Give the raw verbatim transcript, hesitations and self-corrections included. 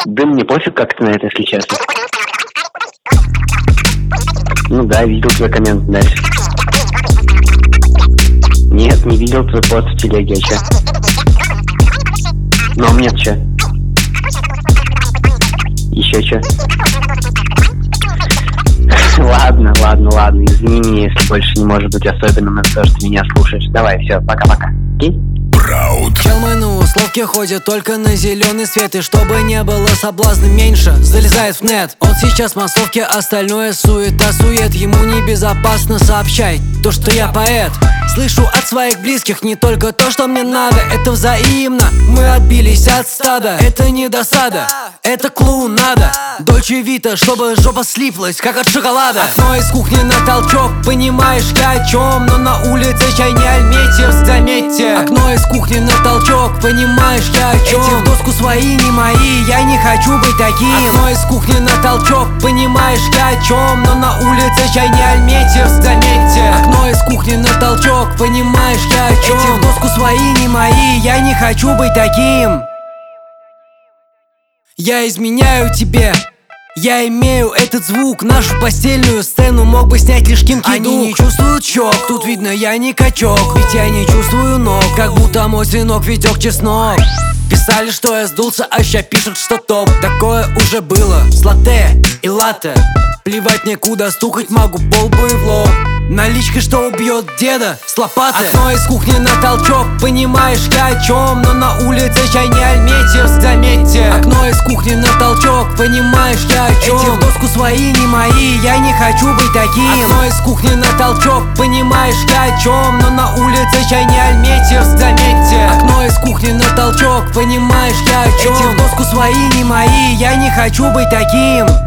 Да мне пофиг как-то на это, если честно. Ну да, видел твой коммент, дальше. Нет, не видел твой пост в телеге, а чё? Ну а мне чё? Еще чё? Ладно, ладно, ладно, извини меня, если больше не может быть особенным из-за того, что ты меня слушаешь. Давай, все, пока-пока. Окей? Чел мой на условке ходит только на зеленый свет. И чтобы не было соблазна меньше, залезает в нет. Он сейчас в массовке, остальное суета-сует. Ему небезопасно сообщай то, что я поэт. Слышу от своих близких не только то, что мне надо. Это взаимно, мы отбились от стада. Это не досада, это клоунада. Дольче Вита, чтобы жопа слиплась, как от шоколада. Окно из кухни на толчок, понимаешь я о чем? Но на улице чай не Альметьев, заметьте. Окно из кухни на толчок, понимаешь я о чем? Эти в доску свои, не мои, я не хочу быть таким. Окно из кухни на толчок, понимаешь я о чем? Но на улице чай не Альметьев, заметьте. Окно из кухни на толчок, понимаешь я о чем? Эти в доску свои, не мои, я не хочу быть таким. Я изменяю тебе, я имею этот звук. Нашу постельную сцену мог бы снять лишь Ким Ки Дук. Они не чувствуют шок, тут видно я не качок. Ведь я не чувствую ног, как будто мой звенок ведёт чеснок. Писали, что я сдулся, а ща пишут, что топ. Такое уже было с латте и латте. Плевать некуда, стукать могу полбу и в лоб. Наличкой, что убьет деда с лопаты. Окно из кухни на толчок, понимаешь я о чем? Но на улице чай не Альметьев, заметьте. Окно из кухни на толчок, понимаешь я о чем? Эти в доску свои, не мои, я не хочу быть таким. Окно из кухни на толчок, понимаешь я о чем? Но на улице чай не Альметьев, заметьте. Окно из кухни на толчок, понимаешь я о чем? Эти в доску свои, не мои, я не хочу быть таким.